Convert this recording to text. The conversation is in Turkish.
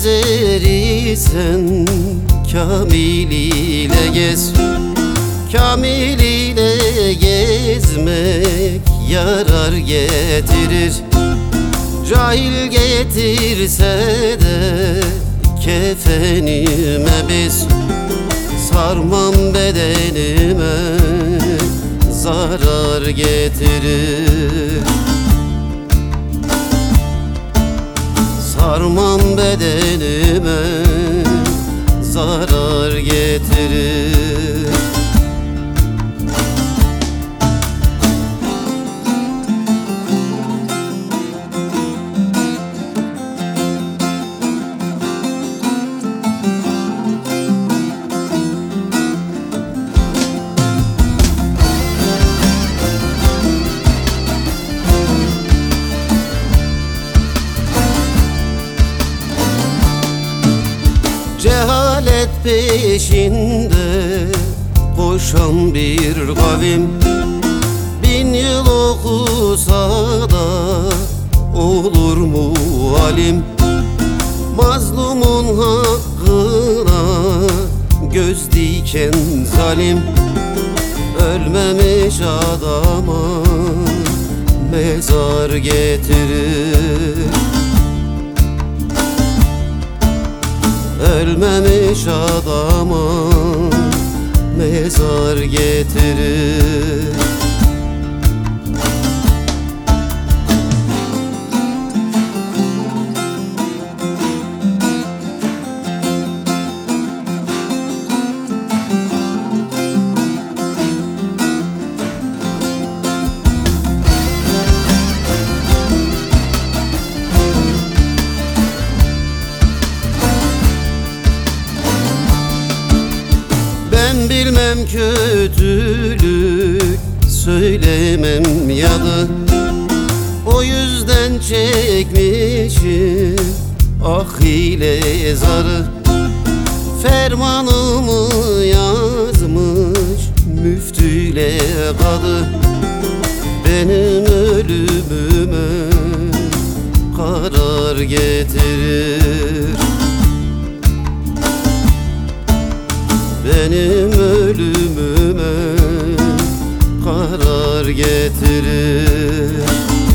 gezer isen Kamil ile gez. Kamil ile gezmek yarar getirir. Cahil getirse de kefenime bez. Sarmam bedenime zarar getirir. Sarmam bedenime zarar getirir. Cehalet peşinde koşan bir kavim, 1000 yıl okusa da olur mu alim? Mazlumun hakkına göz diken zalim, ölmemiş adama mezar getirir. Ölmemiş adama mezar getirir. Ben bilmem kötülük, söylemem yalı. O yüzden çekmişim ah ile zarı. Fermanımı yazmış müftüyle kadı. Benim ölümüme karar getirir. Benim ölümüme karar getirir.